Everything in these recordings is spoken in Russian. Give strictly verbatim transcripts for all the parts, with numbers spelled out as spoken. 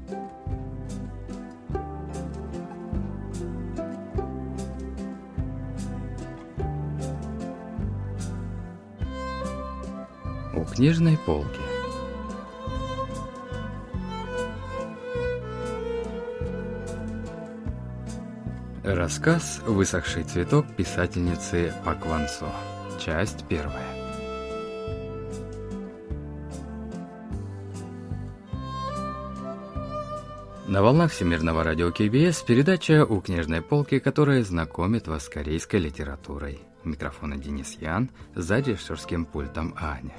У книжной полки. Рассказ «Высохший цветок» писательницы Пак Ван Со. Часть первая. На волнах Всемирного радио Кей Би Эс передача «У книжной полки», которая знакомит вас с корейской литературой. У микрофона Денис Ян, за режиссерским пультом Аня.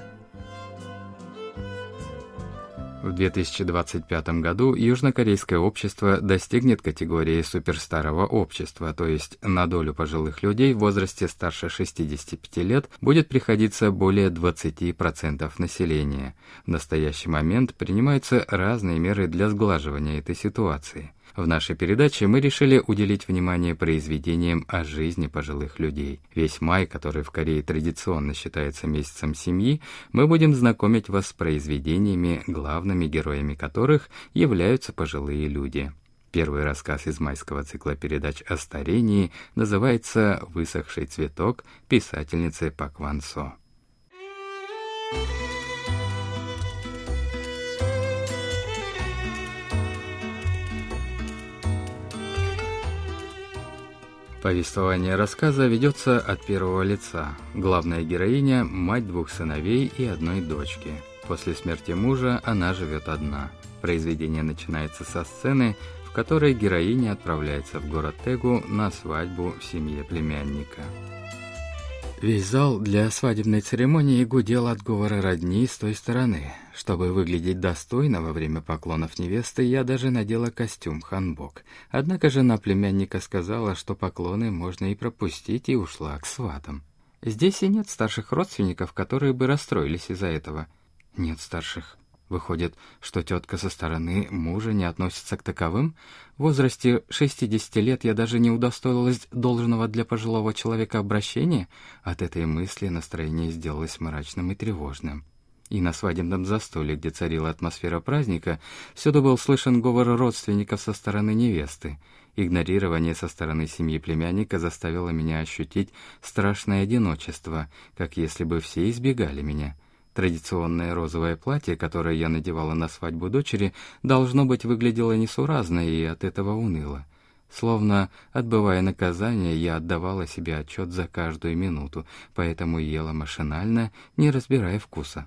В две тысячи двадцать пятом году южнокорейское общество достигнет категории суперстарого общества, то есть на долю пожилых людей в возрасте старше шестидесяти пяти лет будет приходиться более двадцати процентов населения. В настоящий момент принимаются разные меры для сглаживания этой ситуации. В нашей передаче мы решили уделить внимание произведениям о жизни пожилых людей. Весь май, который в Корее традиционно считается месяцем семьи, мы будем знакомить вас с произведениями, главными героями которых являются пожилые люди. Первый рассказ из майского цикла передач о старении называется «Высохший цветок» писательницы Пак Ван Со. Повествование рассказа ведется от первого лица. Главная героиня – мать двух сыновей и одной дочки. После смерти мужа она живет одна. Произведение начинается со сцены, в которой героиня отправляется в город Тегу на свадьбу в семье племянника. Весь зал для свадебной церемонии гудел от говора родни с той стороны. Чтобы выглядеть достойно во время поклонов невесты, я даже надела костюм ханбок. Однако жена племянника сказала, что поклоны можно и пропустить, и ушла к сватам. Здесь и нет старших родственников, которые бы расстроились из-за этого. Нет старших. Выходит, что тетка со стороны мужа не относится к таковым? В возрасте шестидесяти лет я даже не удостоилась должного для пожилого человека обращения? От этой мысли настроение сделалось мрачным и тревожным. И на свадебном застолье, где царила атмосфера праздника, всюду был слышен говор родственников со стороны невесты. Игнорирование со стороны семьи племянника заставило меня ощутить страшное одиночество, как если бы все избегали меня. Традиционное розовое платье, которое я надевала на свадьбу дочери, должно быть, выглядело несуразно и от этого уныло. Словно, отбывая наказание, я отдавала себе отчет за каждую минуту, поэтому ела машинально, не разбирая вкуса.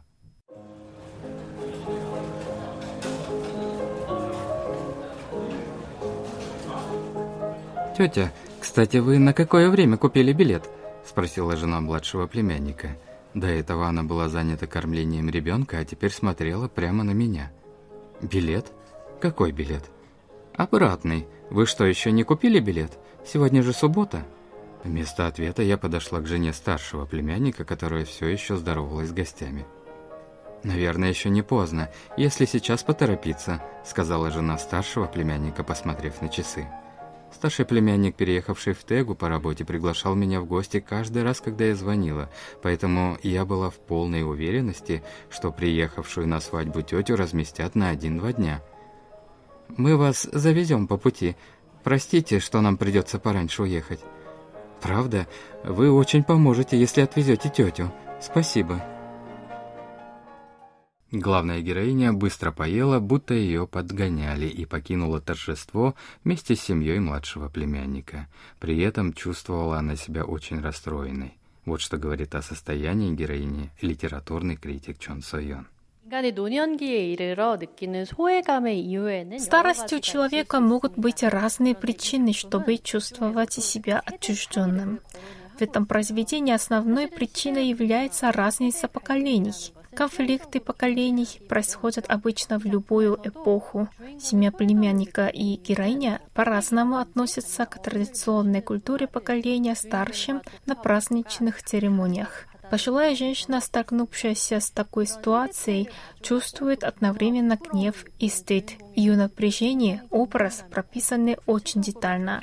«Тетя, кстати, вы на какое время купили билет?» — спросила жена младшего племянника. До этого она была занята кормлением ребенка, а теперь смотрела прямо на меня. «Билет? Какой билет?» «Обратный. Вы что, еще не купили билет? Сегодня же суббота». Вместо ответа я подошла к жене старшего племянника, которая все еще здоровалась с гостями. «Наверное, еще не поздно, если сейчас поторопиться», — сказала жена старшего племянника, посмотрев на часы. Старший племянник, переехавший в Тегу по работе, приглашал меня в гости каждый раз, когда я звонила, поэтому я была в полной уверенности, что приехавшую на свадьбу тетю разместят на один-два дня. «Мы вас завезем по пути. Простите, что нам придется пораньше уехать». «Правда? Вы очень поможете, если отвезете тетю. Спасибо». Главная героиня быстро поела, будто ее подгоняли, и покинула торжество вместе с семьей младшего племянника. При этом чувствовала она себя очень расстроенной. Вот что говорит о состоянии героини литературный критик Чон Со Йон. Старостью человека могут быть разные причины, чтобы чувствовать себя отчужденным. В этом произведении основной причиной является разница поколений. Конфликты поколений происходят обычно в любую эпоху. Семья племянника и героиня по-разному относятся к традиционной культуре поколения старшим на праздничных церемониях. Пожилая женщина, столкнувшаяся с такой ситуацией, чувствует одновременно гнев и стыд. Ее напряжение, образ прописаны очень детально.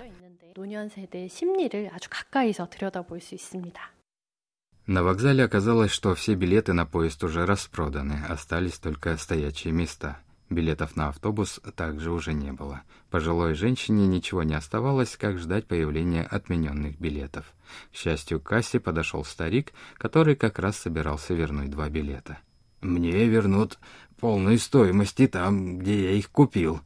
На вокзале оказалось, что все билеты на поезд уже распроданы, остались только стоячие места. Билетов на автобус также уже не было. Пожилой женщине ничего не оставалось, как ждать появления отмененных билетов. К счастью, к кассе подошел старик, который как раз собирался вернуть два билета. «Мне вернут полную стоимость и там, где я их купил».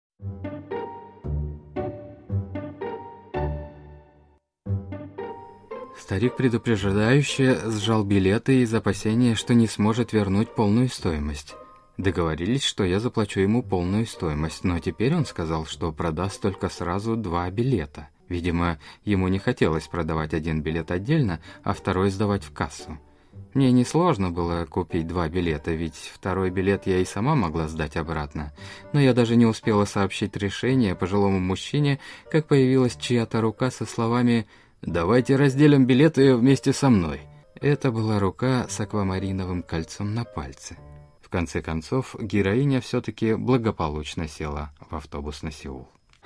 Старик предупреждающе сжал билеты из опасения, что не сможет вернуть полную стоимость. Договорились, что я заплачу ему полную стоимость, но теперь он сказал, что продаст только сразу два билета. Видимо, ему не хотелось продавать один билет отдельно, а второй сдавать в кассу. Мне несложно было купить два билета, ведь второй билет я и сама могла сдать обратно. Но я даже не успела сообщить решение пожилому мужчине, как появилась чья-то рука со словами «Давайте разделим билеты вместе со мной». Это была рука с аквамариновым кольцом на пальце. В конце концов, героиня все-таки благополучно села в автобус на Сеул.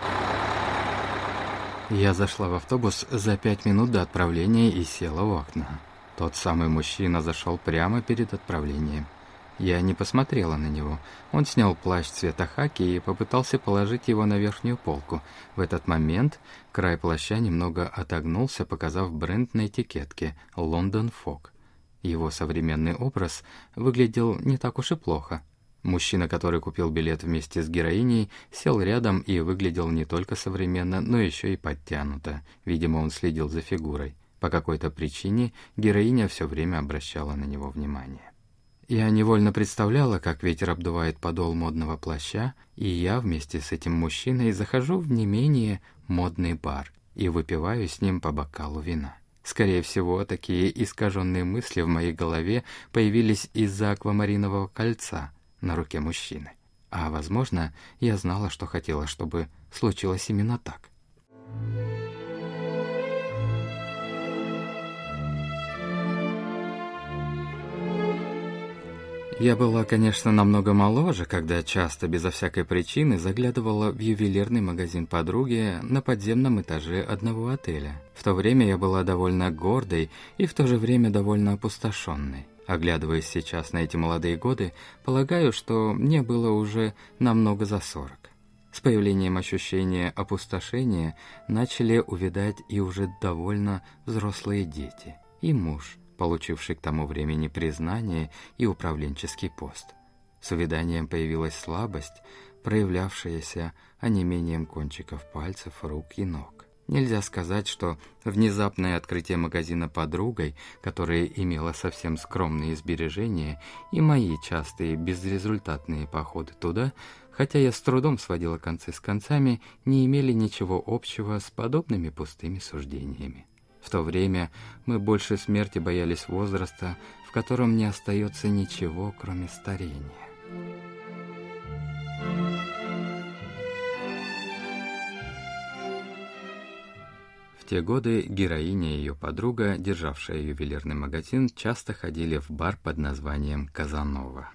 Я зашла в автобус за пять минут до отправления и села в окна. Тот самый мужчина зашел прямо перед отправлением. Я не посмотрела на него. Он снял плащ цвета хаки и попытался положить его на верхнюю полку. В этот момент край плаща немного отогнулся, показав бренд на этикетке «London Fog». Его современный образ выглядел не так уж и плохо. Мужчина, который купил билет вместе с героиней, сел рядом и выглядел не только современно, но еще и подтянуто. Видимо, он следил за фигурой. По какой-то причине героиня все время обращала на него внимание. Я невольно представляла, как ветер обдувает подол модного плаща, и я вместе с этим мужчиной захожу в не менее модный бар и выпиваю с ним по бокалу вина. Скорее всего, такие искаженные мысли в моей голове появились из-за аквамаринового кольца на руке мужчины. А, возможно, я знала, что хотела, чтобы случилось именно так. Я была, конечно, намного моложе, когда часто, безо всякой причины, заглядывала в ювелирный магазин подруги на подземном этаже одного отеля. В то время я была довольно гордой и в то же время довольно опустошенной. Оглядываясь сейчас на эти молодые годы, полагаю, что мне было уже намного за сорок. С появлением ощущения опустошения начали увядать и уже довольно взрослые дети, и муж, получивший к тому времени признание и управленческий пост. С увяданием появилась слабость, проявлявшаяся онемением кончиков пальцев, рук и ног. Нельзя сказать, что внезапное открытие магазина подругой, которая имела совсем скромные сбережения, и мои частые безрезультатные походы туда, хотя я с трудом сводила концы с концами, не имели ничего общего с подобными пустыми суждениями. В то время мы больше смерти боялись возраста, в котором не остается ничего, кроме старения. В те годы героиня и ее подруга, державшая ювелирный магазин, часто ходили в бар под названием «Казанова».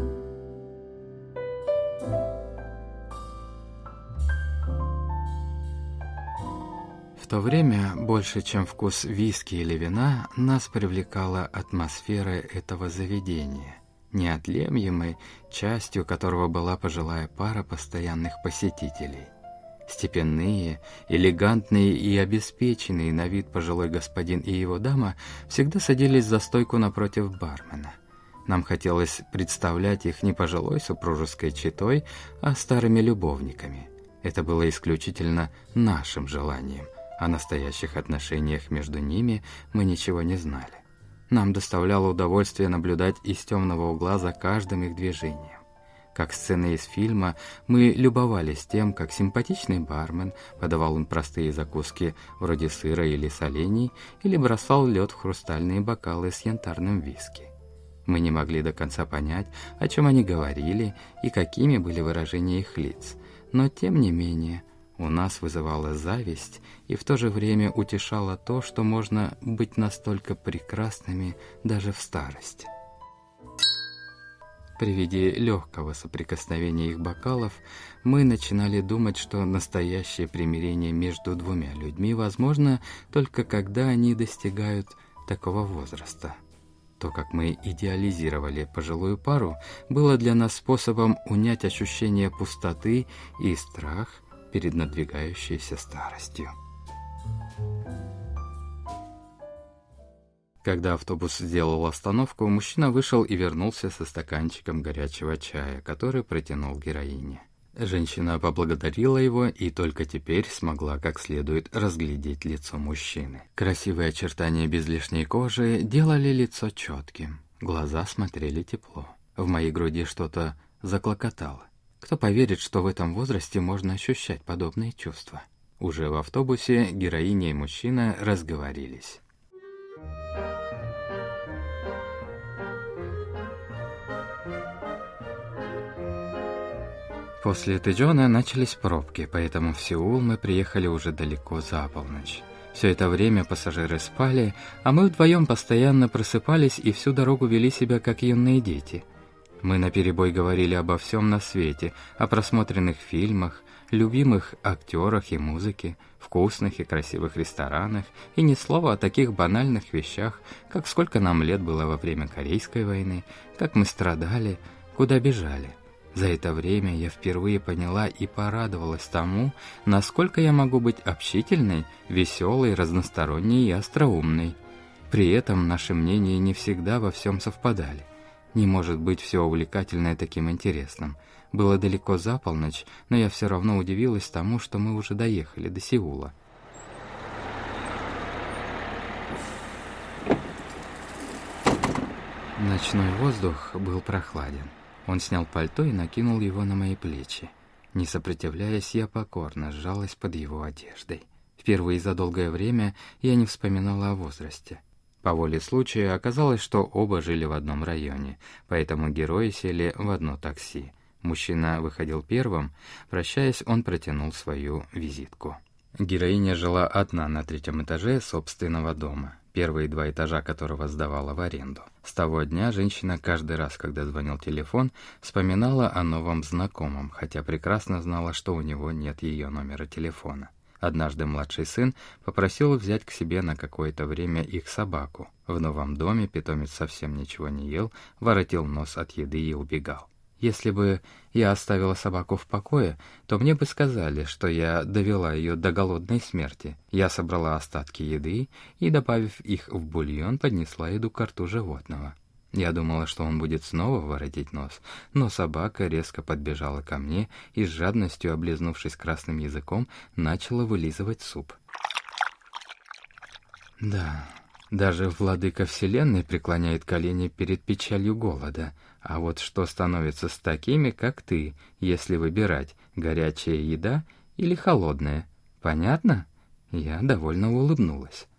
В то время, больше чем вкус виски или вина, нас привлекала атмосфера этого заведения, неотъемлемой частью которого была пожилая пара постоянных посетителей. Степенные, элегантные и обеспеченные на вид пожилой господин и его дама всегда садились за стойку напротив бармена. Нам хотелось представлять их не пожилой супружеской четой, а старыми любовниками. Это было исключительно нашим желанием. О настоящих отношениях между ними мы ничего не знали. Нам доставляло удовольствие наблюдать из темного угла за каждым их движением. Как сцены из фильма, мы любовались тем, как симпатичный бармен подавал им простые закуски вроде сыра или солений, или бросал лед в хрустальные бокалы с янтарным виски. Мы не могли до конца понять, о чем они говорили и какими были выражения их лиц, но тем не менее у нас вызывала зависть и в то же время утешало то, что можно быть настолько прекрасными даже в старости. При виде легкого соприкосновения их бокалов мы начинали думать, что настоящее примирение между двумя людьми возможно только когда они достигают такого возраста. То, как мы идеализировали пожилую пару, было для нас способом унять ощущение пустоты и страх перед надвигающейся старостью. Когда автобус сделал остановку, мужчина вышел и вернулся со стаканчиком горячего чая, который протянул героине. Женщина поблагодарила его и только теперь смогла как следует разглядеть лицо мужчины. Красивые очертания без лишней кожи делали лицо четким, глаза смотрели тепло. В моей груди что-то заклокотало. Кто поверит, что в этом возрасте можно ощущать подобные чувства? Уже в автобусе героиня и мужчина разговорились. После Тэджона начались пробки, поэтому в Сеул мы приехали уже далеко за полночь. Все это время пассажиры спали, а мы вдвоем постоянно просыпались и всю дорогу вели себя как юные дети. Мы наперебой говорили обо всем на свете, о просмотренных фильмах, любимых актерах и музыке, вкусных и красивых ресторанах, и ни слова о таких банальных вещах, как сколько нам лет было во время Корейской войны, как мы страдали, куда бежали. За это время я впервые поняла и порадовалась тому, насколько я могу быть общительной, веселой, разносторонней и остроумной. При этом наши мнения не всегда во всем совпадали. Не может быть все увлекательное таким интересным. Было далеко за полночь, но я все равно удивилась тому, что мы уже доехали до Сеула. Ночной воздух был прохладен. Он снял пальто и накинул его на мои плечи. Не сопротивляясь, я покорно сжалась под его одеждой. Впервые за долгое время я не вспоминала о возрасте. По воле случая оказалось, что оба жили в одном районе, поэтому герои сели в одно такси. Мужчина выходил первым. Прощаясь, он протянул свою визитку. Героиня жила одна на третьем этаже собственного дома, первые два этажа которого сдавала в аренду. С того дня женщина каждый раз, когда звонил телефон, вспоминала о новом знакомом, хотя прекрасно знала, что у него нет ее номера телефона. Однажды младший сын попросил взять к себе на какое-то время их собаку. В новом доме питомец совсем ничего не ел, воротил нос от еды и убегал. Если бы я оставила собаку в покое, то мне бы сказали, что я довела ее до голодной смерти. Я собрала остатки еды и, добавив их в бульон, поднесла еду к рту животного. Я думала, что он будет снова воротить нос, но собака резко подбежала ко мне и с жадностью, облизнувшись красным языком, начала вылизывать суп. Да, даже владыка вселенной преклоняет колени перед печалью голода. А вот что становится с такими, как ты, если выбирать, горячая еда или холодная? Понятно? Я довольно улыбнулась.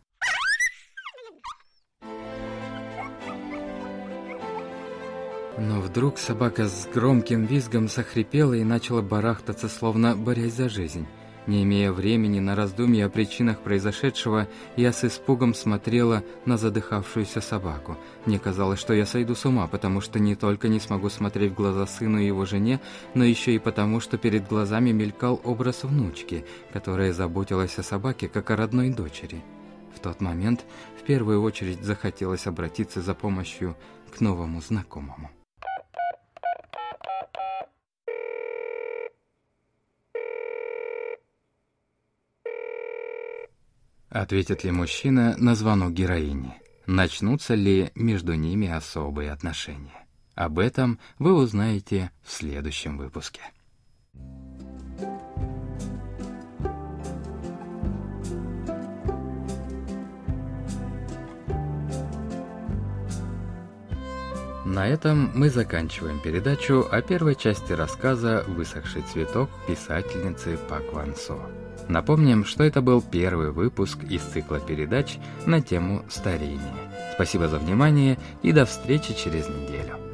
Но вдруг собака с громким визгом захрипела и начала барахтаться, словно борясь за жизнь. Не имея времени на раздумья о причинах произошедшего, я с испугом смотрела на задыхавшуюся собаку. Мне казалось, что я сойду с ума, потому что не только не смогу смотреть в глаза сыну и его жене, но еще и потому, что перед глазами мелькал образ внучки, которая заботилась о собаке, как о родной дочери. В тот момент в первую очередь захотелось обратиться за помощью к новому знакомому. Ответит ли мужчина на звонок героини? Начнутся ли между ними особые отношения? Об этом вы узнаете в следующем выпуске. На этом мы заканчиваем передачу о первой части рассказа «Высохший цветок» писательницы Пак Ван Со. Напомним, что это был первый выпуск из цикла передач на тему старения. Спасибо за внимание и до встречи через неделю.